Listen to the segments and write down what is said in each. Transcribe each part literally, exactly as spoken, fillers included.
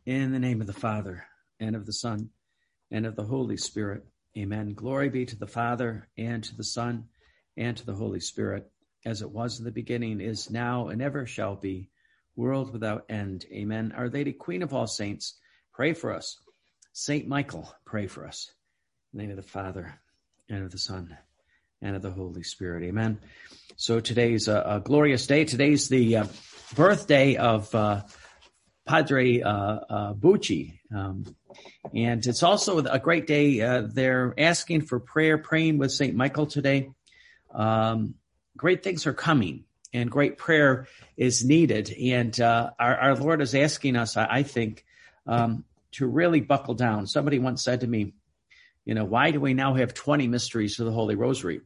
In the name of the Father, and of the Son, and of the Holy Spirit. Amen. Glory be to the Father, and to the Son, and to the Holy Spirit, as it was in the beginning, is now, and ever shall be, world without end. Amen. Our Lady, Queen of all saints, pray for us. Saint Michael, pray for us. In the name of the Father, and of the Son, and of the Holy Spirit. Amen. So today's a, a glorious day. Today's the uh, birthday of uh, Padre uh, uh, Bucci. Um, and it's also a great day. Uh, they're asking for prayer, praying with Saint Michael today. Um, great things are coming, and great prayer is needed. And uh, our, our Lord is asking us, I, I think, um, to really buckle down. Somebody once said to me, you know, why do we now have twenty mysteries of the Holy Rosary?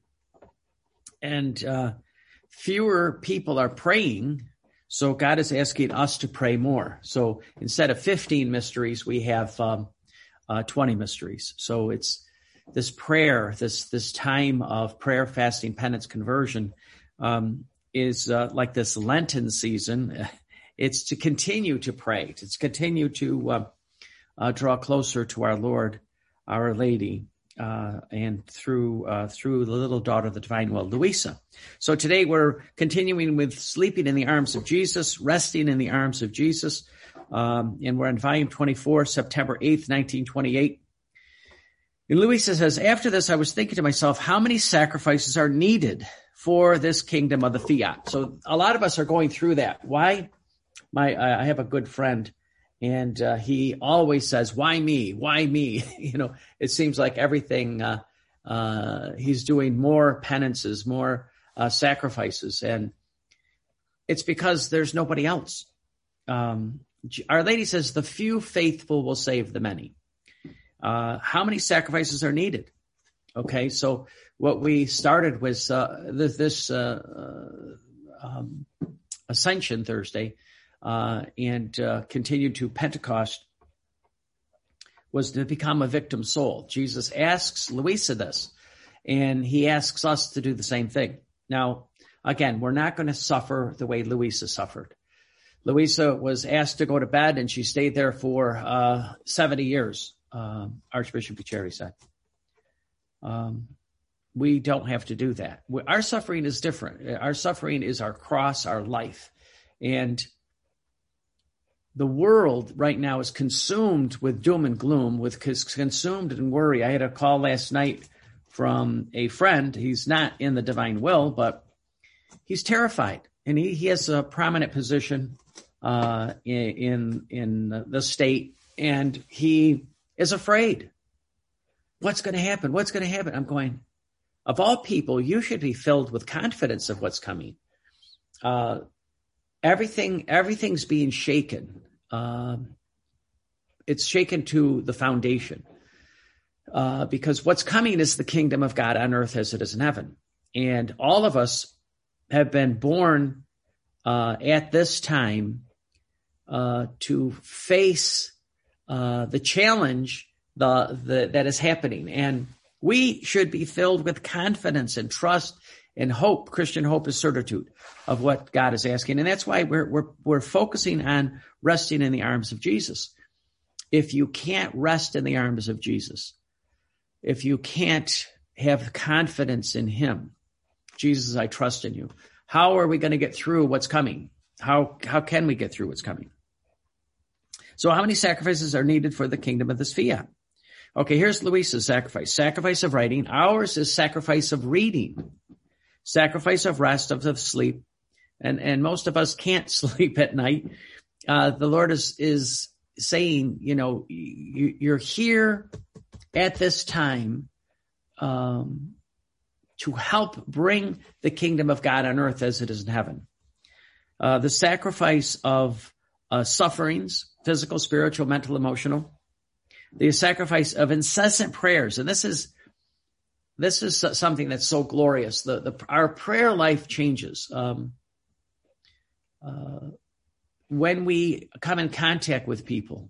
And uh, fewer people are praying, so God is asking us to pray more. So instead of fifteen mysteries, we have um, uh, twenty mysteries. So it's this prayer, this this time of prayer, fasting, penance, conversion um, is uh, like this Lenten season. It's to continue to pray, to continue to uh, uh, draw closer to our Lord, Our Lady, uh, and through uh, through the little daughter of the divine will, Luisa. So today we're continuing with sleeping in the arms of Jesus, resting in the arms of Jesus, um, and we're on volume twenty-four, September eighth, nineteen twenty-eight. And Luisa says, after this, I was thinking to myself, how many sacrifices are needed for this kingdom of the fiat? So a lot of us are going through that. Why? My I have a good friend. And uh, he always says, why me? Why me? You know, it seems like everything, uh, uh, he's doing more penances, more uh, sacrifices. And it's because there's nobody else. Um, Our Lady says, the few faithful will save the many. Uh, how many sacrifices are needed? Okay, so what we started was uh, this, this uh, um, Ascension Thursday, Uh, and uh, continued to Pentecost, was to become a victim soul. Jesus asks Luisa this, and he asks us to do the same thing. Now, again, we're not going to suffer the way Luisa suffered. Luisa was asked to go to bed, and she stayed there for uh, seventy years, uh, Archbishop Bucieri said. Um, we don't have to do that. We, our suffering is different. Our suffering is our cross, our life. And the world right now is consumed with doom and gloom, with consumed in worry. I had a call last night from a friend. He's not in the divine will, but he's terrified, and he, he has a prominent position uh, in, in in the state, and he is afraid. What's going to happen? What's going to happen? I'm going, of all people, you should be filled with confidence of what's coming. Uh, Everything, everything's being shaken. Um, it's shaken to the foundation uh, because what's coming is the kingdom of God on earth as it is in heaven. And all of us have been born uh, at this time uh, to face uh, the challenge the, the that is happening. And we should be filled with confidence and trust and hope. Christian hope is certitude of what God is asking. And that's why we're, we're, we're focusing on resting in the arms of Jesus. If you can't rest in the arms of Jesus, if you can't have confidence in him, Jesus, I trust in you, how are we going to get through what's coming? How, how can we get through what's coming? So how many sacrifices are needed for the kingdom of this fiat? Okay, here's Luisa's sacrifice. Sacrifice of writing. Ours is sacrifice of reading. Sacrifice of rest, of, of sleep. And, and most of us can't sleep at night. Uh, the Lord is, is saying, you know, you, you're here at this time, um, to help bring the kingdom of God on earth as it is in heaven. Uh, the sacrifice of, uh, sufferings, physical, spiritual, mental, emotional. The sacrifice of incessant prayers. And this is, This is something that's so glorious. The, the our prayer life changes um, uh, when we come in contact with people.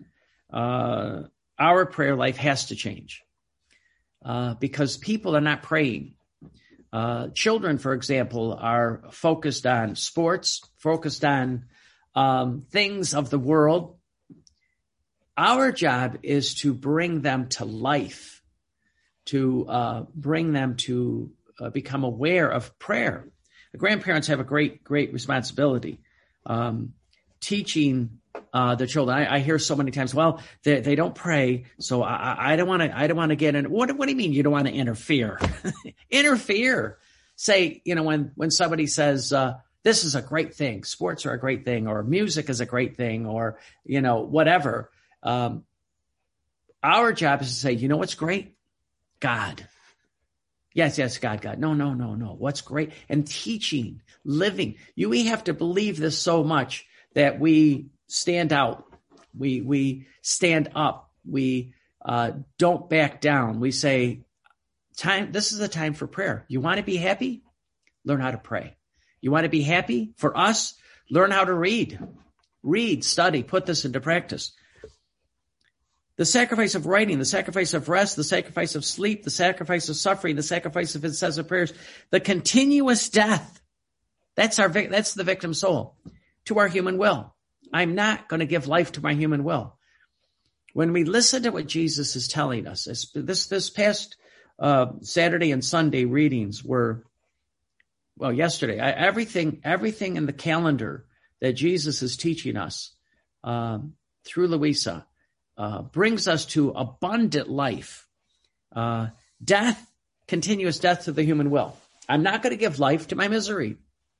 Uh, our prayer life has to change uh, because people are not praying. Uh, children, for example, are focused on sports, focused on um, things of the world, Our job is to bring them to life, to uh, bring them to uh, become aware of prayer. The grandparents have a great, great responsibility, um, teaching uh, the children. I, I hear so many times, well, they, they don't pray, so I, I don't want to. I don't want to get in. What, what do you mean you don't want to interfere? Interfere. Say, you know, when when somebody says uh, this is a great thing, sports are a great thing, or music is a great thing, or you know, whatever. Um, our job is to say, you know what's great? God. Yes, yes, God, God. No, no, no, no. What's great? And teaching, living. You, we have to believe this so much that we stand out. We, we stand up. We uh, don't back down. We say, time. This is a time for prayer. You want to be happy? Learn how to pray. You want to be happy? For us, learn how to read. Read, study, put this into practice. The sacrifice of writing, the sacrifice of rest, the sacrifice of sleep, the sacrifice of suffering, the sacrifice of incessant prayers, the continuous death. That's our, that's the victim soul to our human will. I'm not going to give life to my human will. When we listen to what Jesus is telling us, this, this past uh, Saturday and Sunday readings were, well, yesterday, I, everything, everything in the calendar that Jesus is teaching us um, through Louisa, Uh, brings us to abundant life, uh, death, continuous death to the human will. I'm not going to give life to my misery.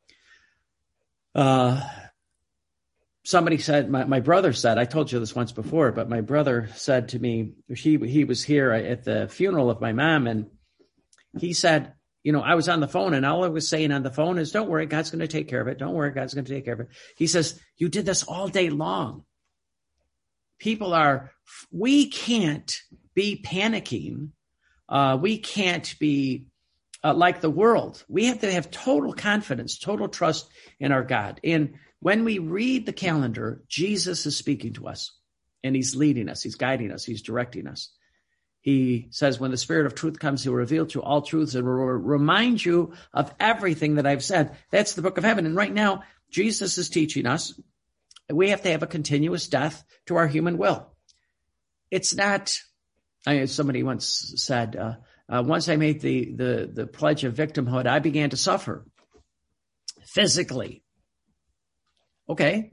Uh, somebody said, my, my brother said, I told you this once before, but my brother said to me, he, he was here at the funeral of my mom, and he said, you know, I was on the phone, and all I was saying on the phone is, don't worry, God's going to take care of it. Don't worry, God's going to take care of it. He says, you did this all day long. People are, we can't be panicking. Uh, we can't be uh, like the world. We have to have total confidence, total trust in our God. And when we read the calendar, Jesus is speaking to us, and he's leading us. He's guiding us. He's directing us. He says, when the Spirit of truth comes, he will reveal to you all truths and will remind you of everything that I've said. That's the book of heaven. And right now, Jesus is teaching us we have to have a continuous death to our human will. It's not, I, somebody once said, uh, uh, once I made the, the, the pledge of victimhood, I began to suffer physically. Okay.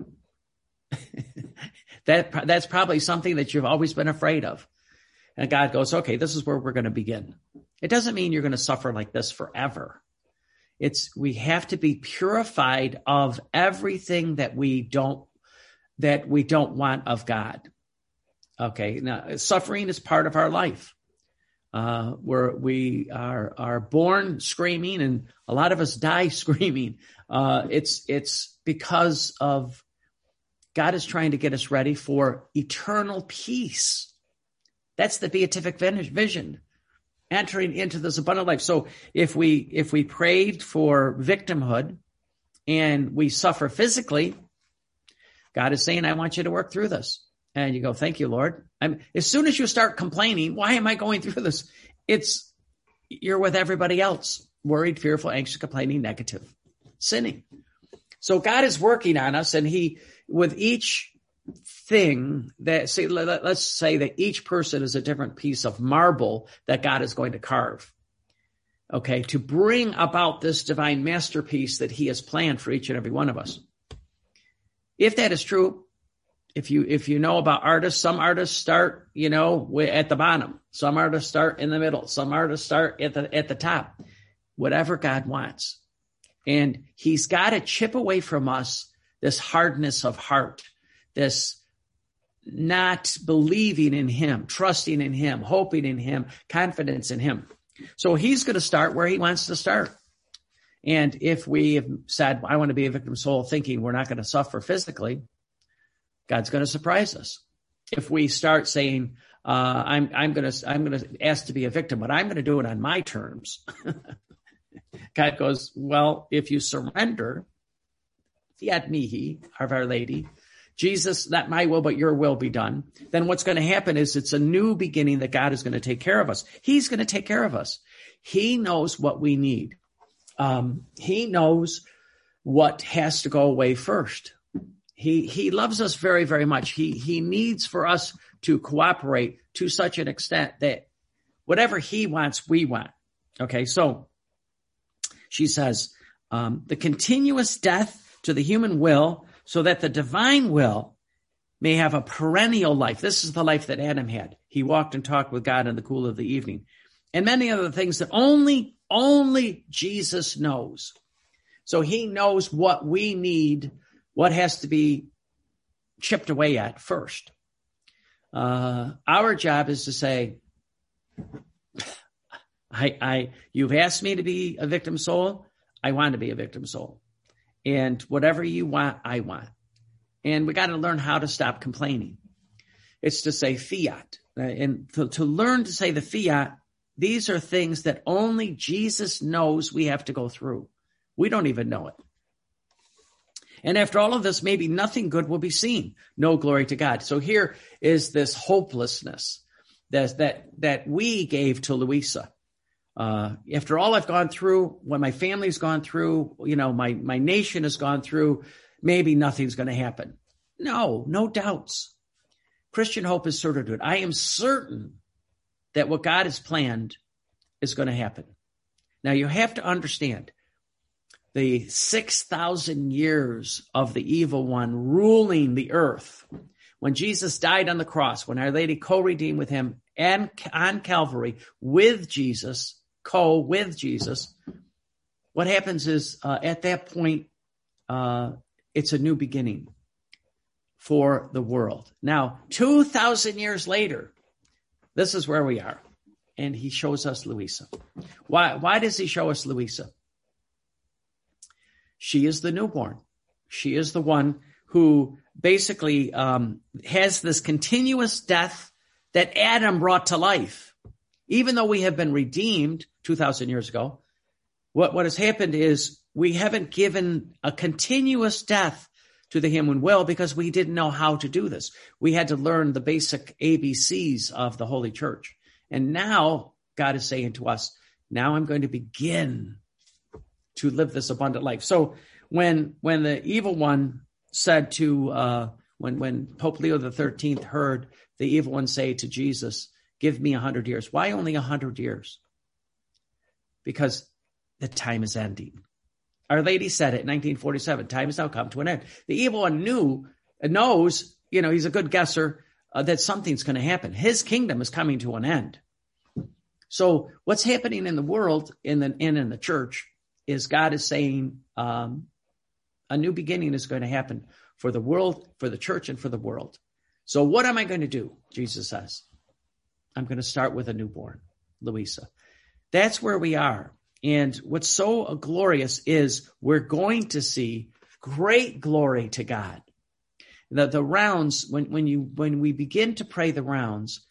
that, that's probably something that you've always been afraid of. And God goes, okay, this is where we're going to begin. It doesn't mean you're going to suffer like this forever. It's, we have to be purified of everything that we don't that we don't want of God. Okay, now suffering is part of our life. Uh, where we are are born screaming, and a lot of us die screaming. Uh, it's it's because of God is trying to get us ready for eternal peace. That's the beatific vision, entering into this abundant life. So if we if we prayed for victimhood and we suffer physically, God is saying, I want you to work through this. And you go, thank you, Lord. I'm, as soon as you start complaining, why am I going through this? It's, you're with everybody else, worried, fearful, anxious, complaining, negative, sinning. So God is working on us, and he, with each thing that, say, let, let's say that each person is a different piece of marble that God is going to carve. Okay. To bring about this divine masterpiece that he has planned for each and every one of us. If that is true, if you if you know about artists, some artists start, you know, at the bottom. Some artists start in the middle. Some artists start at the at the top. Whatever God wants. And he's got to chip away from us this hardness of heart, this not believing in him, trusting in him, hoping in him, confidence in him. So he's going to start where he wants to start. And if we have said, I want to be a victim soul, thinking we're not going to suffer physically, God's going to surprise us. If we start saying, uh, I'm, I'm going to, I'm going to ask to be a victim, but I'm going to do it on my terms. God goes, well, if you surrender, fiat mihi, of Our Lady, Jesus, not my will, but your will be done, then what's going to happen is it's a new beginning that God is going to take care of us. He's going to take care of us. He knows what we need. Um, he knows what has to go away first. he he loves us very, very much. He he needs for us to cooperate to such an extent that whatever he wants, we want. Okay, so she says, um, the continuous death to the human will so that the divine will may have a perennial life. This is the life that Adam had. He walked and talked with God in the cool of the evening. And many other things that only, only Jesus knows. So he knows what we need, what has to be chipped away at first. Uh, our job is to say, I, I, you've asked me to be a victim soul. I want to be a victim soul. And whatever you want, I want. And we got to learn how to stop complaining. It's to say fiat. And to, to learn to say the fiat, these are things that only Jesus knows we have to go through. We don't even know it. And after all of this, maybe nothing good will be seen. No glory to God. So here is this hopelessness that, that, that we gave to Louisa. Uh, after all I've gone through, what my family's gone through, you know, my, my nation has gone through, maybe nothing's going to happen. No, no doubts. Christian hope is certitude. I am certain that what God has planned is going to happen. Now, you have to understand the six thousand years of the evil one ruling the earth. When Jesus died on the cross, when Our Lady co-redeemed with him and on Calvary with Jesus, co with Jesus, what happens is uh, at that point, uh, it's a new beginning for the world. Now, two thousand years later, this is where we are. And he shows us Louisa. Why, why does he show us Louisa? She is the newborn. She is the one who basically um, has this continuous death that Adam brought to life. Even though we have been redeemed two thousand years ago, what, what has happened is we haven't given a continuous death to the human will because we didn't know how to do this. We had to learn the basic A B Cs of the Holy Church. And now God is saying to us, now I'm going to begin to live this abundant life. So when when the evil one said to, uh, when, when Pope Leo the thirteenth heard the evil one say to Jesus, give me a hundred years. Why only a hundred years? Because the time is ending. Our Lady said it in nineteen forty-seven, time has now come to an end. The evil one knew, knows, you know, he's a good guesser, uh, that something's going to happen. His kingdom is coming to an end. So what's happening in the world in the, and in the church is God is saying um, a new beginning is going to happen for the world, for the church, and for the world. So what am I going to do? Jesus says, I'm going to start with a newborn, Louisa. That's where we are. And what's so glorious is we're going to see great glory to God. The, the rounds, when, when you when we begin to pray the rounds,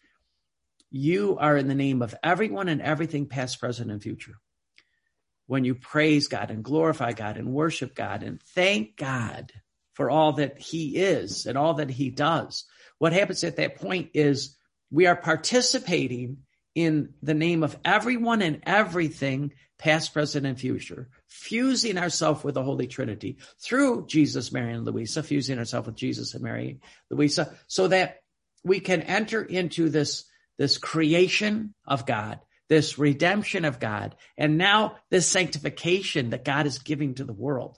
you are in the name of everyone and everything, past, present, and future. When you praise God and glorify God and worship God and thank God for all that he is and all that he does, what happens at that point is we are participating in the name of everyone and everything, past, present, and future, fusing ourselves with the Holy Trinity through Jesus, Mary, and Louisa, fusing ourselves with Jesus and Mary, Louisa, so that we can enter into this, this creation of God, this redemption of God, and now this sanctification that God is giving to the world.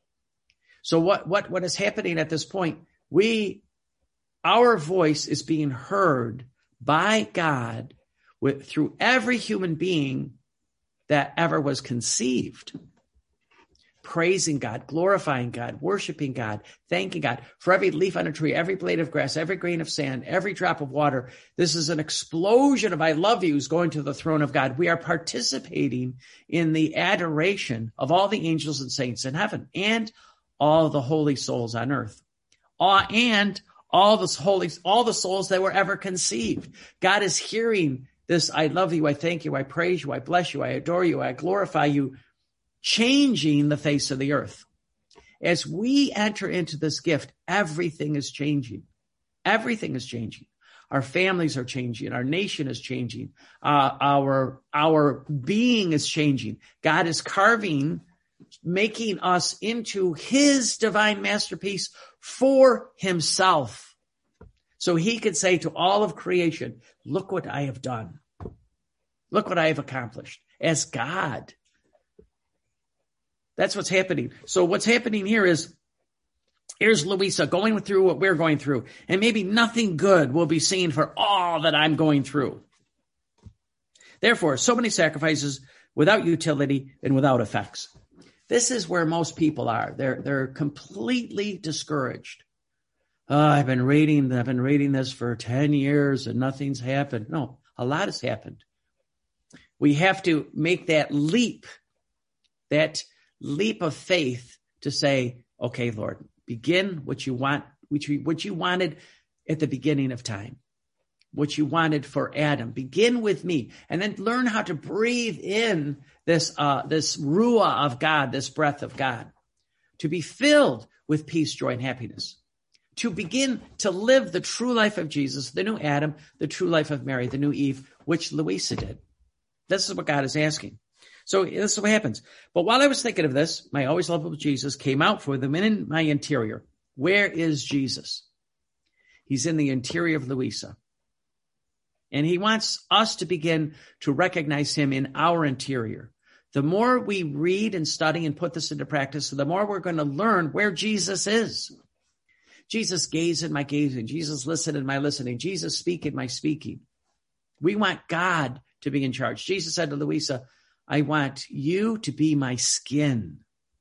So what, what, what is happening at this point? We, our voice is being heard by God with, through every human being that ever was conceived, praising God, glorifying God, worshiping God, thanking God for every leaf on a tree, every blade of grass, every grain of sand, every drop of water. This is an explosion of I love yous going to the throne of God. We are participating in the adoration of all the angels and saints in heaven and all the holy souls on earth. Uh, and all the holy, all the souls that were ever conceived. God is hearing this, I love you, I thank you, I praise you, I bless you, I adore you, I glorify you, changing the face of the earth. As we enter into this gift, everything is changing. Everything is changing. Our families are changing. Our nation is changing. Uh, our, our being is changing. God is carving, making us into his divine masterpiece for himself. So he could say to all of creation, look what I have done. Look what I have accomplished as God. That's what's happening. So what's happening here is, here's Louisa going through what we're going through, and maybe nothing good will be seen for all that I'm going through. Therefore, so many sacrifices without utility and without effects. This is where most people are. They're, they're completely discouraged. Oh, I've been reading, I've been reading this for ten years and nothing's happened. No, a lot has happened. We have to make that leap, that leap of faith to say, okay, Lord, begin what you want, which you, what you wanted at the beginning of time, what you wanted for Adam. Begin with me, and then learn how to breathe in this, uh, this ruah of God, this breath of God, to be filled with peace, joy, and happiness, to begin to live the true life of Jesus, the new Adam, the true life of Mary, the new Eve, which Louisa did. This is what God is asking. So this is what happens. But while I was thinking of this, my always lovable Jesus came out for them in my interior. Where is Jesus? He's in the interior of Louisa. And he wants us to begin to recognize him in our interior. The more we read and study and put this into practice, the more we're going to learn where Jesus is. Jesus gaze in my gazing. Jesus listen in my listening. Jesus speak in my speaking. We want God to be in charge. Jesus said to Louisa, I want you to be my skin.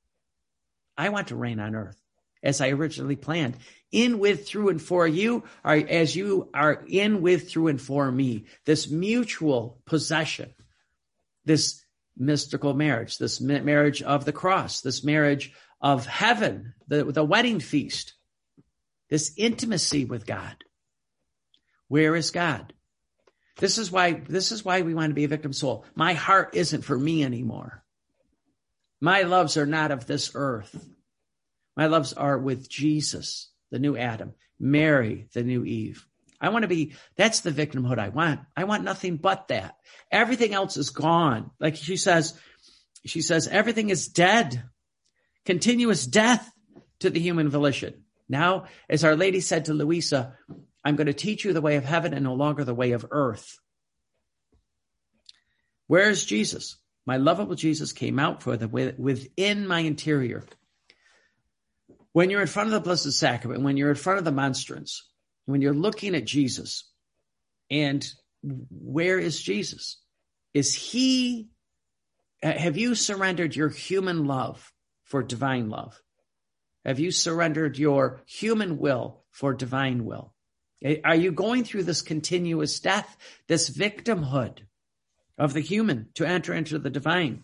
I want to reign on earth as I originally planned, in, with, through, and for you, are as you are in, with, through, and for me. This mutual possession, this mystical marriage, this marriage of the cross, this marriage of heaven, the, the wedding feast, this intimacy with God. Where is God? This is why, this is why we want to be a victim soul. My heart isn't for me anymore. My loves are not of this earth. My loves are with Jesus, the new Adam, Mary, the new Eve. I want to be, that's the victimhood I want. I want nothing but that. Everything else is gone. Like she says, she says, everything is dead. Continuous death to the human volition. Now, as Our Lady said to Louisa, I'm going to teach you the way of heaven and no longer the way of earth. Where is Jesus? My lovable Jesus came out for the within my interior. When you're in front of the Blessed Sacrament, when you're in front of the monstrance, when you're looking at Jesus, and where is Jesus? Is he, have you surrendered your human love for divine love? Have you surrendered your human will for divine will? Are you going through this continuous death, this victimhood of the human to enter into the divine?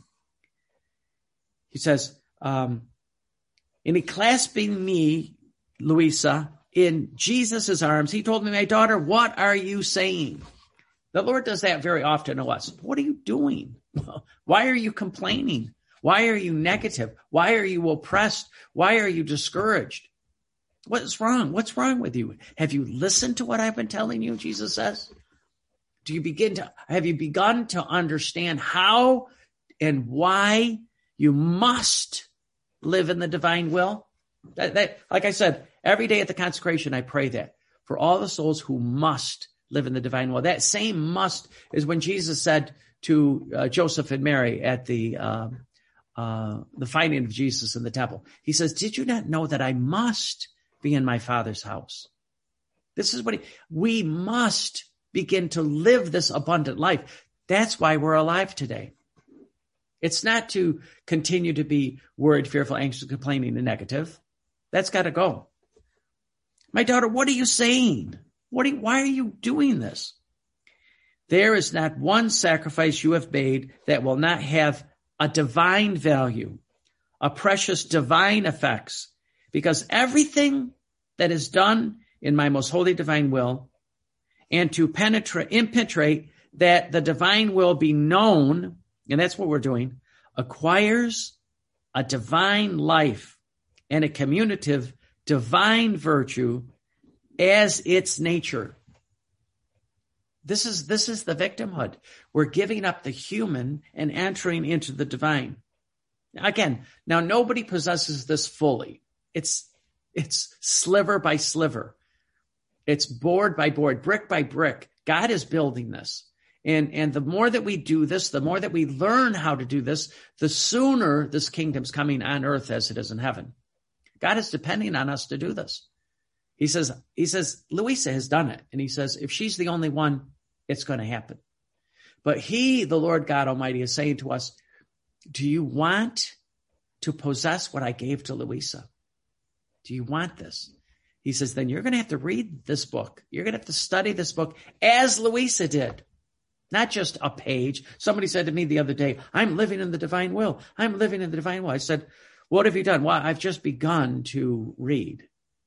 He says, um, and he clasping me, Louisa, in Jesus' arms, he told me, my daughter, what are you saying? The Lord does that very often to us. What are you doing? Why are you complaining? Why are you negative? Why are you oppressed? Why are you discouraged? What is wrong? What's wrong with you? Have you listened to what I've been telling you? Jesus says. Do you begin to, have you begun to understand how and why you must live in the divine will? That, that, like I said, every day at the consecration, I pray that for all the souls who must live in the divine will. That same must is when Jesus said to uh, Joseph and Mary at the, uh, uh, the finding of Jesus in the temple. He says, did you not know that I must be in my Father's house? This is what he, we must begin to live this abundant life. That's why we're alive today. It's not to continue to be worried, fearful, anxious, complaining, and negative. That's got to go. My daughter, what are you saying? What are you, why are you doing this? There is not one sacrifice you have made that will not have a divine value, a precious divine effects, because everything that is done in my most holy divine will, and to penetrate, impenetrate that the divine will be known, and that's what we're doing, acquires a divine life and a commutative divine virtue as its nature. This is, this is the victimhood. We're giving up the human and entering into the divine. Again, now nobody possesses this fully. It's, It's sliver by sliver. It's board by board, brick by brick. God is building this. And, and the more that we do this, the more that we learn how to do this, the sooner this kingdom's coming on earth as it is in heaven. God is depending on us to do this. He says, he says, Louisa has done it. And he says, if she's the only one, it's going to happen. But he, the Lord God Almighty, is saying to us, do you want to possess what I gave to Louisa? Do you want this? He says, then you're going to have to read this book. You're going to have to study this book as Louisa did. Not just a page. Somebody said to me the other day, I'm living in the divine will. I'm living in the divine will. I said, what have you done? Well, I've just begun to read.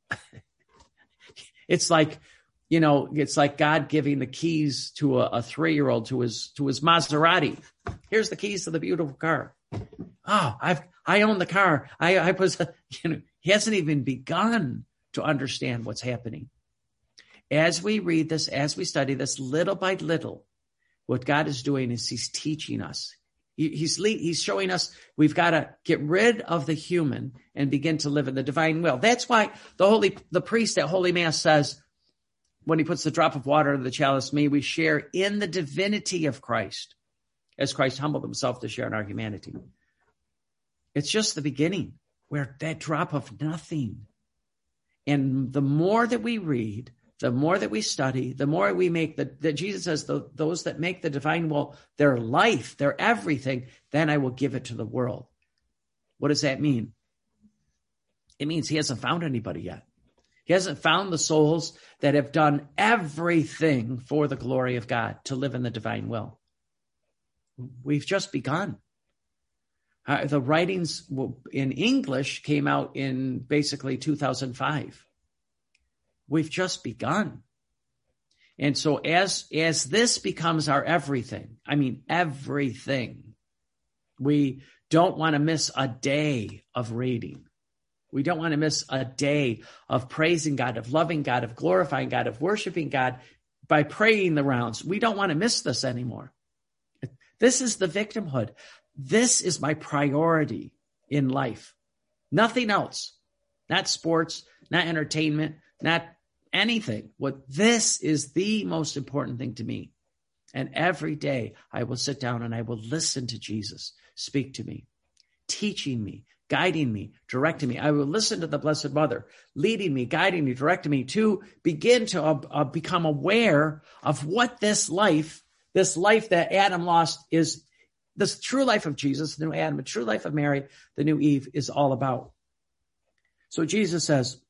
It's like, you know, it's like God giving the keys to a, a three-year-old to his, to his Maserati. Here's the keys to the beautiful car. Oh, I've, I own the car. I, I was, you know, he hasn't even begun to understand what's happening. As we read this, as we study this, little by little, what God is doing is he's teaching us. He, he's, he's showing us we've got to get rid of the human and begin to live in the divine will. That's why the holy, the priest at Holy Mass says, when he puts the drop of water in the chalice, may we share in the divinity of Christ, as Christ humbled himself to share in our humanity. It's just the beginning, where that drop of nothing. And the more that we read, the more that we study, the more we make the, that Jesus says, the, those that make the divine will their life, their everything, then I will give it to the world. What does that mean? It means he hasn't found anybody yet. He hasn't found the souls that have done everything for the glory of God to live in the divine will. We've just begun. Uh, the writings in English came out in basically two thousand five. We've just begun. And so as, as this becomes our everything, I mean, everything, we don't want to miss a day of reading. We don't want to miss a day of praising God, of loving God, of glorifying God, of worshiping God by praying the rounds. We don't want to miss this anymore. This is the victimhood. This is my priority in life. Nothing else. Not sports, not entertainment, not anything. What this is the most important thing to me. And every day I will sit down and I will listen to Jesus speak to me, teaching me, guiding me, directing me. I will listen to the Blessed Mother, leading me, guiding me, directing me to begin to uh, uh, become aware of what this life, this life that Adam lost is, this true life of Jesus, the new Adam, the true life of Mary, the new Eve is all about. So Jesus says,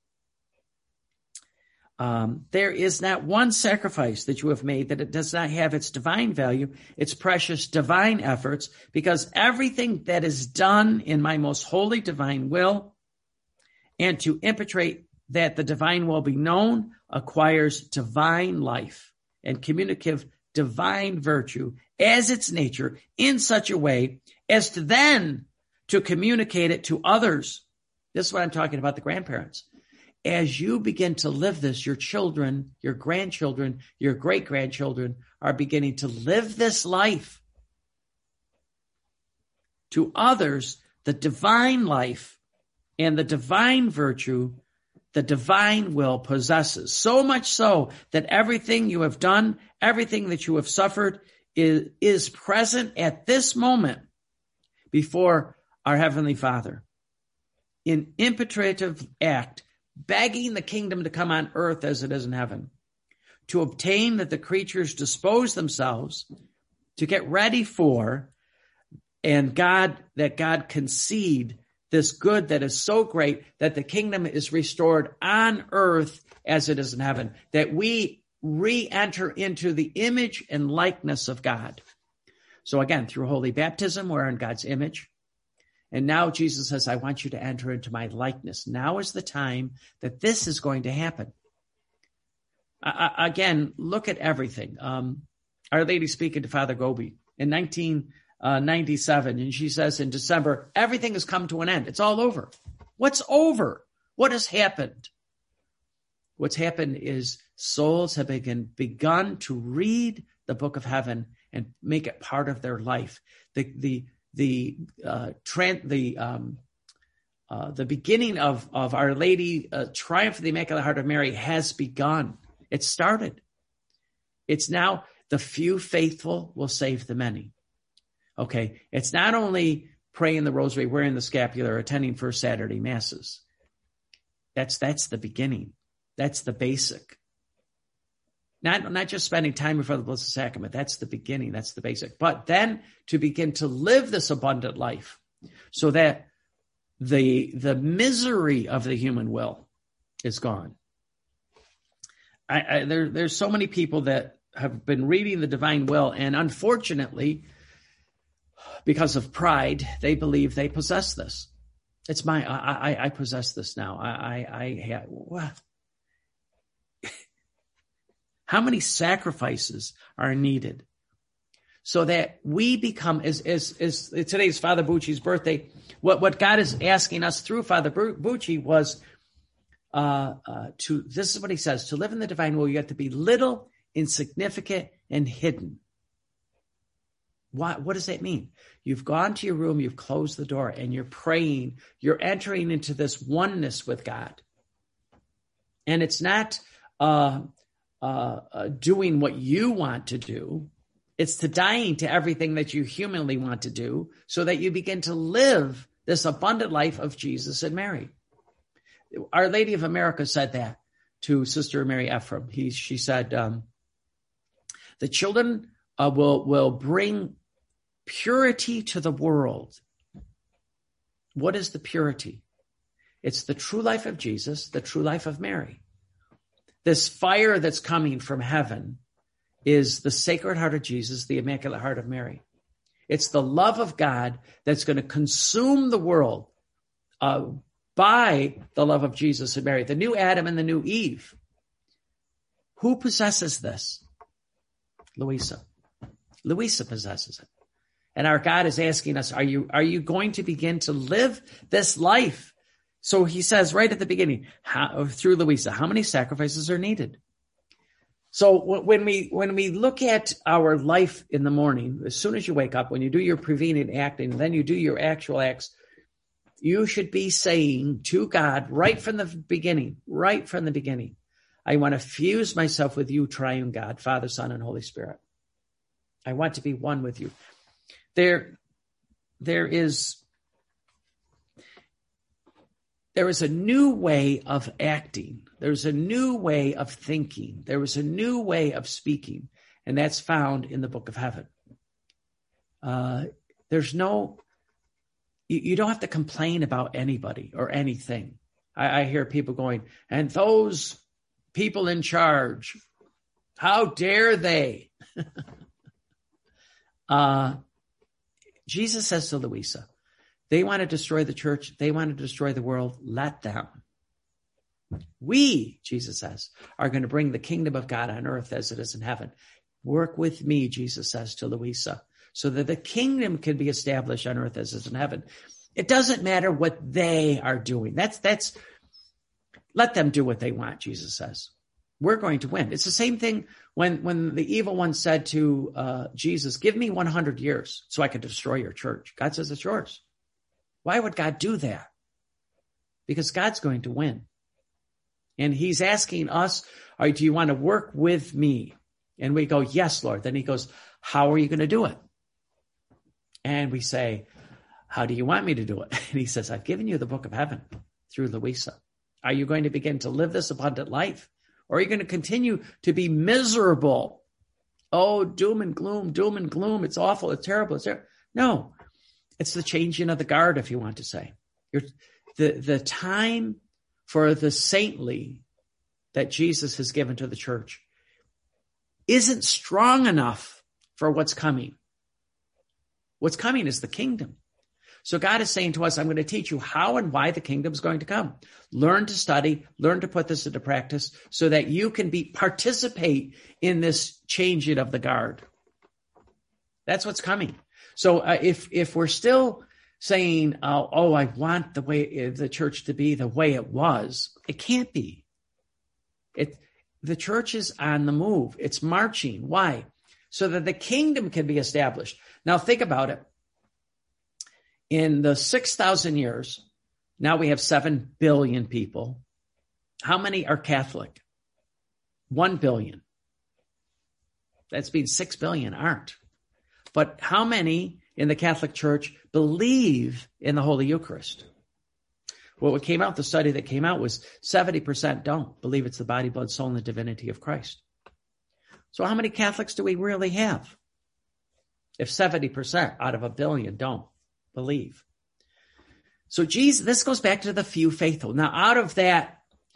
Um, there is not one sacrifice that you have made that it does not have its divine value, its precious divine efforts, because everything that is done in my most holy divine will and to impetrate that the divine will be known acquires divine life and communicative divine virtue as its nature in such a way as to then to communicate it to others. This is what I'm talking about, the grandparents. As you begin to live this, your children, your grandchildren, your great-grandchildren are beginning to live this life. To others, the divine life and the divine virtue, the divine will possesses. So much so that everything you have done, everything that you have suffered is, is present at this moment before our Heavenly Father. In impetrative act, begging the kingdom to come on earth as it is in heaven, to obtain that the creatures dispose themselves, to get ready for, and God, that God concede this good that is so great that the kingdom is restored on earth as it is in heaven, that we re-enter into the image and likeness of God. So again, through holy baptism, we're in God's image. And now Jesus says, I want you to enter into my likeness. Now is the time that this is going to happen. I, I, again, look at everything. Um, Our Lady speaking to Father Gobi in nineteen ninety-seven, and she says in December, everything has come to an end. It's all over. What's over? What has happened? What's happened is souls have begun, begun to read the book of heaven and make it part of their life. The, the, The uh, tran- the um, uh, the beginning of, of Our Lady, uh, Triumph of the Immaculate Heart of Mary has begun. It started. It's now the few faithful will save the many. Okay. It's not only praying the rosary, wearing the scapular, attending First Saturday Masses. That's, that's the beginning. That's the basic. Not, not just spending time before the Blessed Sacrament. That's the beginning. That's the basic. But then to begin to live this abundant life so that the, the misery of the human will is gone. I, I, there, there's so many people that have been reading the divine will, and unfortunately, because of pride, they believe they possess this. It's my, I, I, I possess this now. I, I, I have, well, how many sacrifices are needed so that we become, as, as, as today's Father Bucci's birthday, what, what God is asking us through Father Bucci was, uh, uh, to, this is what he says, to live in the divine will, you have to be little, insignificant, and hidden. What, what does that mean? You've gone to your room, you've closed the door, and you're praying. You're entering into this oneness with God. And it's not uh, uh, uh, doing what you want to do. It's to dying to everything that you humanly want to do so that you begin to live this abundant life of Jesus and Mary. Our Lady of America said that to Sister Mary Ephraim. He, she said, um, the children uh, will, will bring purity to the world. What is the purity? It's the true life of Jesus, the true life of Mary. This fire that's coming from heaven is the Sacred Heart of Jesus, the Immaculate Heart of Mary. It's the love of God that's going to consume the world uh, by the love of Jesus and Mary, the new Adam and the new Eve. Who possesses this? Louisa. Louisa possesses it. And our God is asking us, are you, are you going to begin to live this life? So he says right at the beginning, how, through Louisa, how many sacrifices are needed? So when we, when we look at our life in the morning, as soon as you wake up, when you do your prevenient acting, then you do your actual acts, you should be saying to God right from the beginning, right from the beginning, I want to fuse myself with you, triune God, Father, Son, and Holy Spirit. I want to be one with you. There, there is, there is a new way of acting. There's a new way of thinking. There is a new way of speaking, and that's found in the Book of Heaven. Uh, there's no, you, you don't have to complain about anybody or anything. I, I hear people going, and those people in charge, how dare they? uh, Jesus says to Louisa, they want to destroy the church. They want to destroy the world. Let them. We, Jesus says, are going to bring the kingdom of God on earth as it is in heaven. Work with me, Jesus says to Louisa, so that the kingdom can be established on earth as it is in heaven. It doesn't matter what they are doing. That's, that's, let them do what they want, Jesus says. We're going to win. It's the same thing when, when the evil one said to uh, Jesus, give me one hundred years so I can destroy your church. God says it's yours. Why would God do that? Because God's going to win. And he's asking us, all right, do you want to work with me? And we go, yes, Lord. Then he goes, how are you going to do it? And we say, how do you want me to do it? And he says, I've given you the Book of Heaven through Louisa. Are you going to begin to live this abundant life? Or are you going to continue to be miserable? Oh, doom and gloom, doom and gloom. It's awful. It's terrible. It's terrible. No, it's the changing of the guard, if you want to say. You're, the, the time for the saintly that Jesus has given to the church isn't strong enough for what's coming. What's coming is the kingdom. So God is saying to us, I'm going to teach you how and why the kingdom is going to come. Learn to study, learn to put this into practice so that you can be participate in this changing of the guard. That's what's coming. So uh, if if we're still saying, oh, oh, I want the way the church to be the way it was, it can't be. It the church is on the move. It's marching. Why? So that the kingdom can be established. Now think about it. In the six thousand years Now we have seven billion people. How many are Catholic? One billion. That's means six billion aren't. But how many in the Catholic Church believe in the Holy Eucharist? Well, what came out, the study that came out was seventy percent don't believe it's the body, blood, soul, and the divinity of Christ. So how many Catholics do we really have? If seventy percent out of a billion don't believe. So Jesus, this goes back to the few faithful. Now, out of that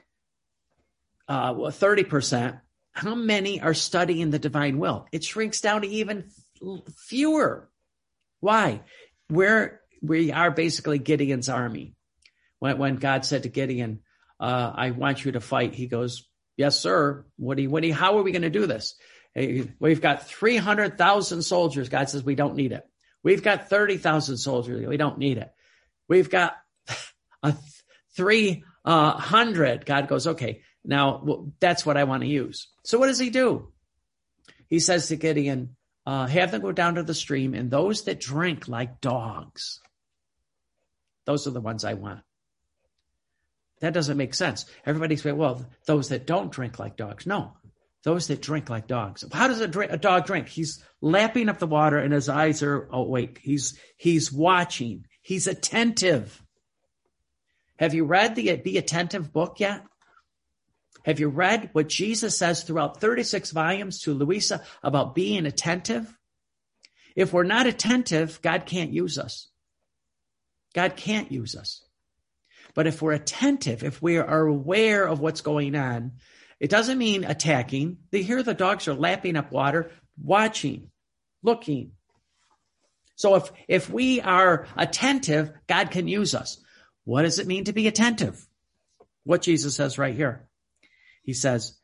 uh, well, thirty percent, how many are studying the divine will? It shrinks down to even fewer. Why? We're, we are basically Gideon's army. When, when God said to Gideon, uh, I want you to fight, he goes, yes, sir. What do you, what do you, how are we going to do this? Hey, we've got three hundred thousand soldiers. God says, we don't need it. We've got thirty thousand soldiers. We don't need it. We've got a three hundred. God goes, okay, now well, that's what I want to use. So what does he do? He says to Gideon, uh, have them go down to the stream, and those that drink like dogs, those are the ones I want. That doesn't make sense. Everybody says, well, those that don't drink like dogs. No, those that drink like dogs. How does a, drink, a dog drink? He's lapping up the water and his eyes are awake. He's, he's watching. He's attentive. Have you read the Be Attentive book yet? Have you read what Jesus says throughout thirty-six volumes to Louisa about being attentive? If we're not attentive, God can't use us. God can't use us. But if we're attentive, if we are aware of what's going on, it doesn't mean attacking. They hear the dogs are lapping up water, watching, looking. So if, if we are attentive, God can use us. What does it mean to be attentive? What Jesus says right here. He says,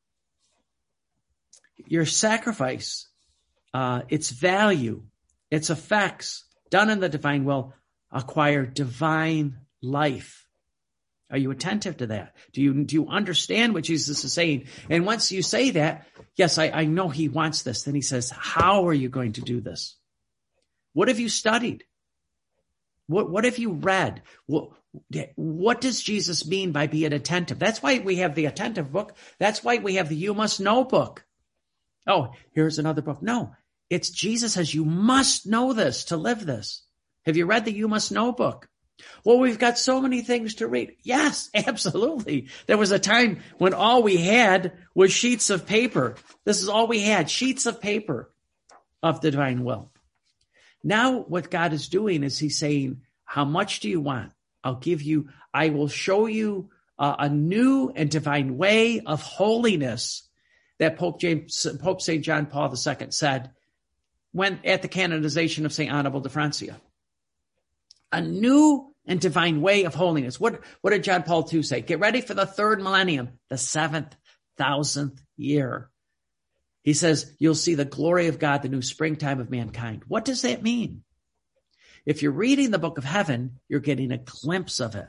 your sacrifice, uh, its value, its effects, done in the divine will, acquire divine life. Are you attentive to that? Do you, do you understand what Jesus is saying? And once you say that, yes, I, I know he wants this. Then he says, how are you going to do this? What have you studied? What, what have you read? What, what does Jesus mean by being attentive? That's why we have the attentive book. That's why we have the You Must Know book. Oh, here's another book. No, it's Jesus says you must know this to live this. Have you read the You Must Know book? Well, we've got so many things to read. Yes, absolutely. There was a time when all we had was sheets of paper. This is all we had, sheets of paper of the divine will. Now what God is doing is he's saying, how much do you want? I'll give you, I will show you uh, a new and divine way of holiness that Pope James, Pope Saint John Paul the Second said when at the canonization of Saint Annibal de Francia. A new and divine way of holiness. What, what did John Paul the Second say? Get ready for the third millennium, the seventh thousandth year. He says, you'll see the glory of God, the new springtime of mankind. What does that mean? If you're reading the book of heaven, you're getting a glimpse of it.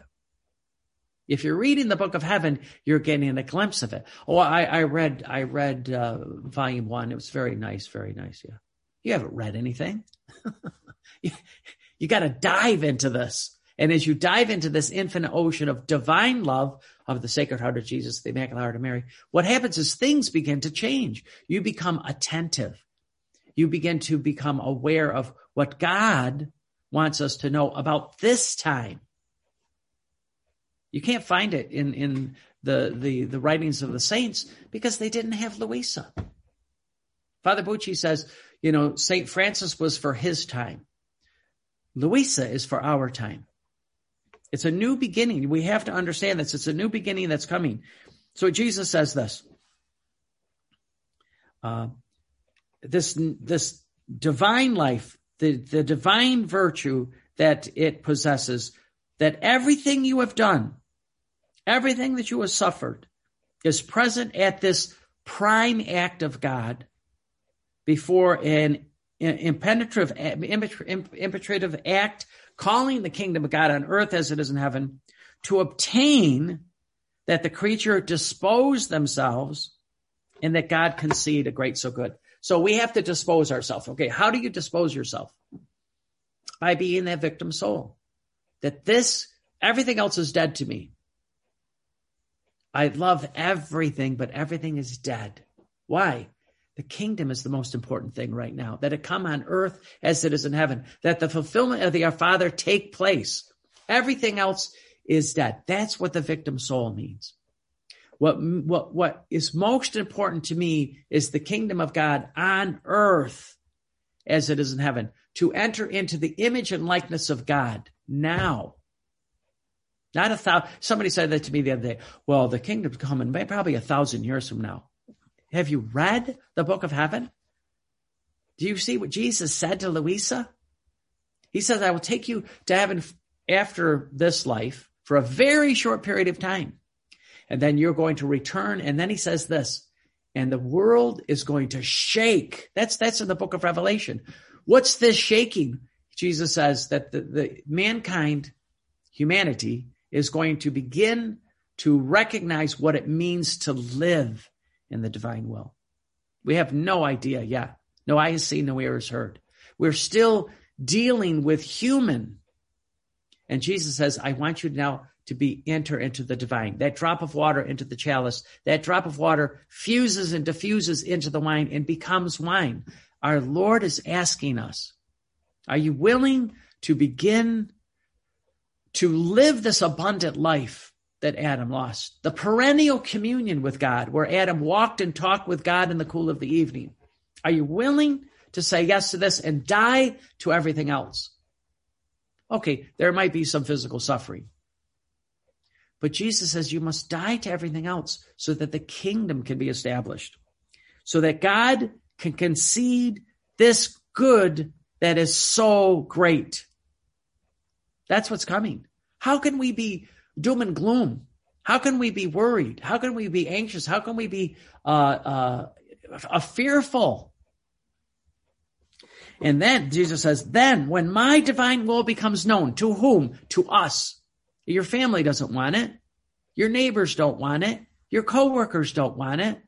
If you're reading the book of heaven, you're getting a glimpse of it. Oh, I, I read, I read uh, volume one. It was very nice, very nice. Yeah. You haven't read anything. you you got to dive into this. And as you dive into this infinite ocean of divine love of the Sacred Heart of Jesus, the Immaculate Heart of Mary, what happens is things begin to change. You become attentive. You begin to become aware of what God wants us to know about this time. You can't find it in, in the, the, the writings of the saints because they didn't have Louisa. Father Bucci says, you know, Saint Francis was for his time. Louisa is for our time. It's a new beginning. We have to understand this. It's a new beginning that's coming. So Jesus says this. Uh, this, this divine life, the, the divine virtue that it possesses, that everything you have done, everything that you have suffered is present at this prime act of God before an impenetrative, impetrative act calling the kingdom of God on earth as it is in heaven to obtain that the creature dispose themselves and that God concede a great so good. So we have to dispose ourselves. Okay, how do you dispose yourself? By being that victim soul. That this Everything else is dead to me. I love everything, but everything is dead. Why? The kingdom is the most important thing right now, that it come on earth as it is in heaven, that the fulfillment of the Our Father take place. Everything else is dead. That's what the victim soul means. What, what, what is most important to me is the kingdom of God on earth as it is in heaven, to enter into the image and likeness of God now. Not a thousand. Somebody said that to me the other day. Well, the kingdom's coming probably a thousand years from now. Have you read the book of heaven? Do you see what Jesus said to Louisa? He says, I will take you to heaven after this life for a very short period of time. And then you're going to return. And then he says this, and the world is going to shake. That's, that's in the book of Revelation. What's this shaking? Jesus says that the, the mankind, humanity, is going to begin to recognize what it means to live in the divine will. We have no idea yet. No eye has seen, no ear has heard. We're still dealing with human. And Jesus says, I want you now to be enter into the divine. That drop of water into the chalice, that drop of water fuses and diffuses into the wine and becomes wine. Our Lord is asking us, are you willing to begin to live this abundant life that Adam lost? The perennial communion with God, where Adam walked and talked with God in the cool of the evening. Are you willing to say yes to this and die to everything else? Okay, there might be some physical suffering. But Jesus says you must die to everything else so that the kingdom can be established, so that God can concede this good that is so great. That's what's coming. How can we be doom and gloom? How can we be worried? How can we be anxious? How can we be uh, uh, uh, fearful? And then Jesus says, then when my divine will becomes known, to whom? To us. Your family doesn't want it. Your neighbors don't want it. Your coworkers don't want it.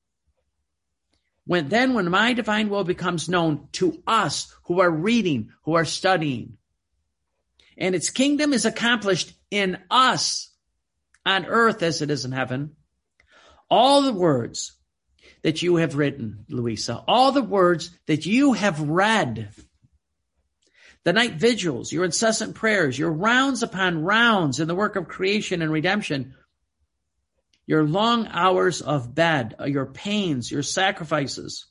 When then when my divine will becomes known to us who are reading, who are studying, and its kingdom is accomplished in us on earth as it is in heaven, all the words that you have written, Louisa, all the words that you have read, the night vigils, your incessant prayers, your rounds upon rounds in the work of creation and redemption, your long hours of bed, your pains, your sacrifices,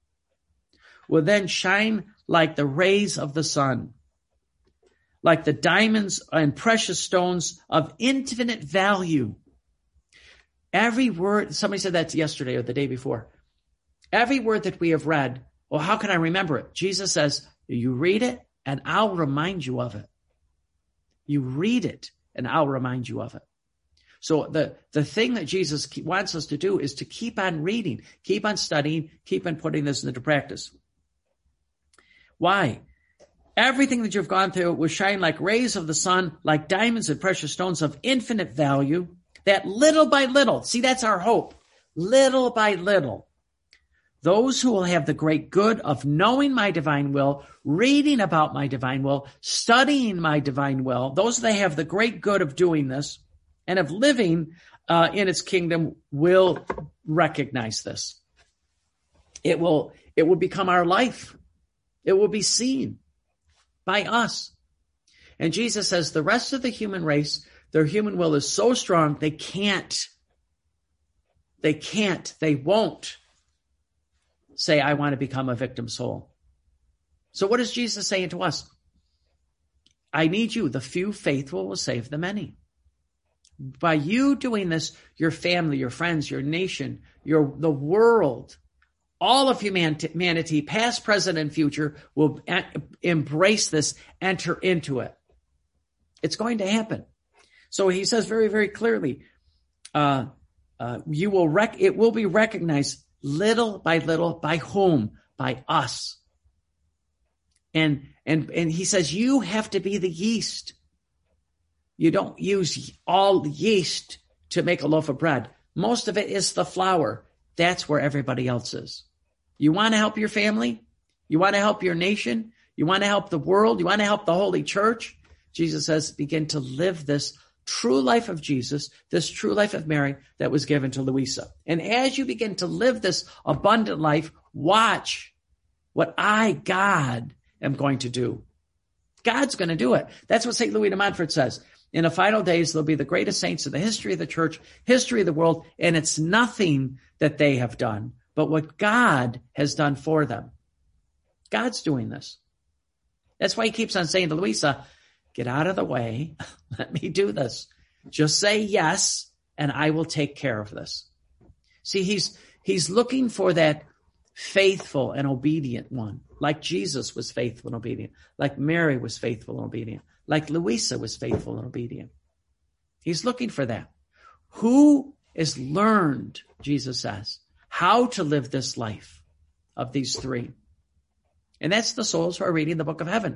will then shine like the rays of the sun, like the diamonds and precious stones of infinite value. Every word, somebody said that yesterday or the day before. Every word that we have read, well, how can I remember it? Jesus says, you read it and I'll remind you of it. You read it and I'll remind you of it. So the, the thing that Jesus wants us to do is to keep on reading, keep on studying, keep on putting this into practice. Why? Everything that you've gone through will shine like rays of the sun, like diamonds and precious stones of infinite value, that little by little, see, that's our hope, little by little, those who will have the great good of knowing my divine will, reading about my divine will, studying my divine will, those that have the great good of doing this and of living uh, in its kingdom will recognize this. It will, it will become our life. It will be seen by us. And Jesus says the rest of the human race, their human will is so strong, they can't, they can't, they won't say, I want to become a victim soul. So what is Jesus saying to us? I need you. The few faithful will save the many. By you doing this, your family, your friends, your nation, your the world, all of humanity, past, present, and future, will embrace this, enter into it. It's going to happen. So he says very, very clearly, uh, uh, you will rec- it will be recognized little by little. By whom? By us. And and and he says you have to be the yeast. You don't use all the yeast to make a loaf of bread. Most of it is the flour. That's where everybody else is. You want to help your family? You want to help your nation? You want to help the world? You want to help the Holy Church? Jesus says, begin to live this true life of Jesus, this true life of Mary that was given to Louisa. And as you begin to live this abundant life, watch what I, God, am going to do. God's going to do it. That's what Saint Louis de Montfort says. In the final days, there'll be the greatest saints in the history of the church, history of the world, and it's nothing that they have done, but what God has done for them. God's doing this. That's why he keeps on saying to Louisa, get out of the way. Let me do this. Just say yes, and I will take care of this. See, he's, he's looking for that faithful and obedient one, like Jesus was faithful and obedient, like Mary was faithful and obedient, like Louisa was faithful and obedient. He's looking for that. Who has learned, Jesus says, how to live this life of these three? And that's the souls who are reading the book of heaven.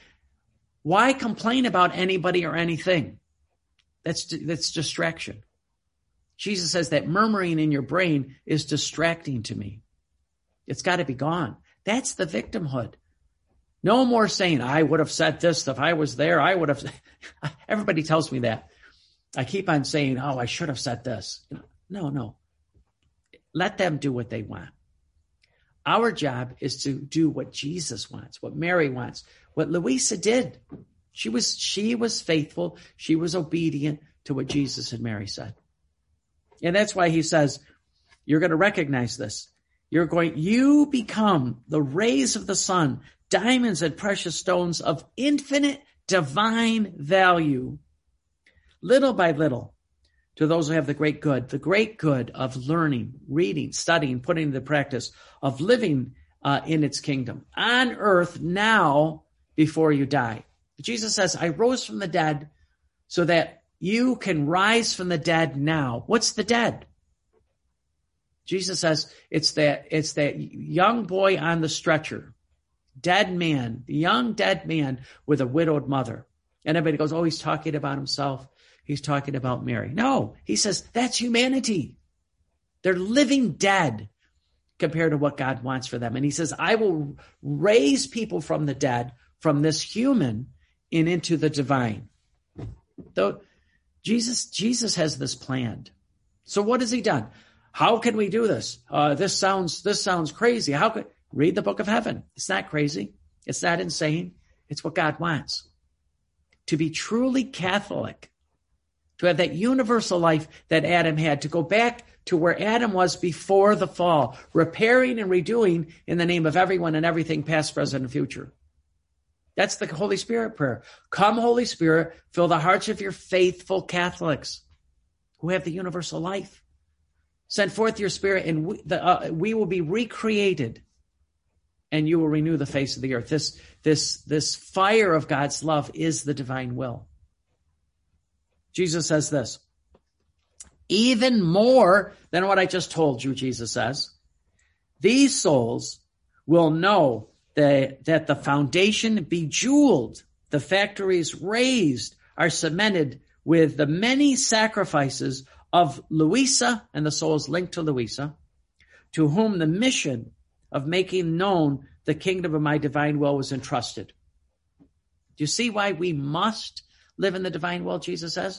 Why complain about anybody or anything? That's, that's distraction. Jesus says that murmuring in your brain is distracting to me. It's got to be gone. That's the victimhood. No more saying, I would have said this if I was there. I would have. Everybody tells me that. I keep on saying, oh, I should have said this. No, no. Let them do what they want. Our job is to do what Jesus wants, what Mary wants, what Louisa did. She was, she was faithful. She was obedient to what Jesus and Mary said. And that's why he says, you're going to recognize this. You're going, you become the rays of the sun, diamonds and precious stones of infinite divine value, little by little, to those who have the great good, the great good of learning, reading, studying, putting into practice, of living uh, in its kingdom on earth now before you die. Jesus says, I rose from the dead so that you can rise from the dead now. What's the dead? Jesus says it's that, it's that young boy on the stretcher, dead man, the young dead man with a widowed mother. And everybody goes, oh, he's talking about himself. He's talking about Mary. No, he says that's humanity. They're living dead compared to what God wants for them. And he says, I will raise people from the dead, from this human and into the divine. Though Jesus, Jesus has this planned. So what has he done? How can we do this? Uh, this sounds, this sounds crazy. How could, read the book of heaven. It's not crazy. It's not insane. It's what God wants. To be truly Catholic, to have that universal life that Adam had, to go back to where Adam was before the fall, repairing and redoing in the name of everyone and everything, past, present, and future. That's the Holy Spirit prayer. Come, Holy Spirit, fill the hearts of your faithful Catholics who have the universal life. Send forth your Spirit, and we, the, uh, we will be recreated, and you will renew the face of the earth. This, this, this fire of God's love is the divine will. Jesus says this, even more than what I just told you, Jesus says, these souls will know that, that the foundation bejeweled, the factories raised, are cemented with the many sacrifices of Louisa and the souls linked to Louisa, to whom the mission of making known the kingdom of my divine will was entrusted. Do you see why we must live in the divine will, Jesus says?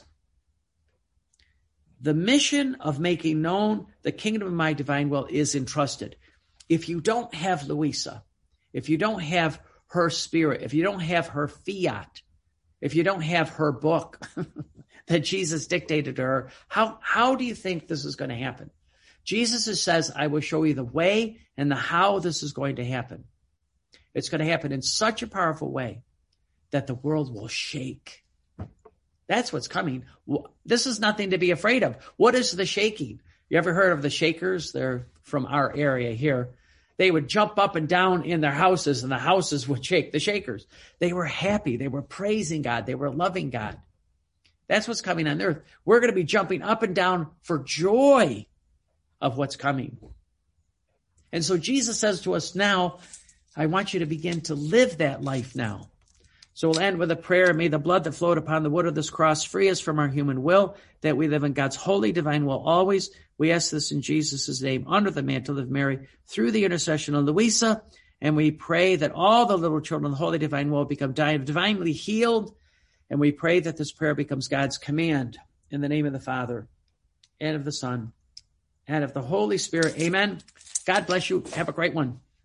The mission of making known the kingdom of my divine will is entrusted. If you don't have Louisa, if you don't have her spirit, if you don't have her fiat, if you don't have her book that Jesus dictated to her, how, how do you think this is going to happen? Jesus says, I will show you the way and the how this is going to happen. It's going to happen in such a powerful way that the world will shake. That's what's coming. This is nothing to be afraid of. What is the shaking? You ever heard of the Shakers? They're from our area here. They would jump up and down in their houses, and the houses would shake. The Shakers. They were happy. They were praising God. They were loving God. That's what's coming on earth. We're going to be jumping up and down for joy of what's coming. And so Jesus says to us now, I want you to begin to live that life now. So we'll end with a prayer. May the blood that flowed upon the wood of this cross free us from our human will, that we live in God's holy divine will always. We ask this in Jesus' name, under the mantle of Mary, through the intercession of Louisa. And we pray that all the little children of the holy divine will become divinely healed And we pray that this prayer becomes God's command in the name of the Father and of the Son and of the Holy Spirit. Amen. God bless you. Have a great one.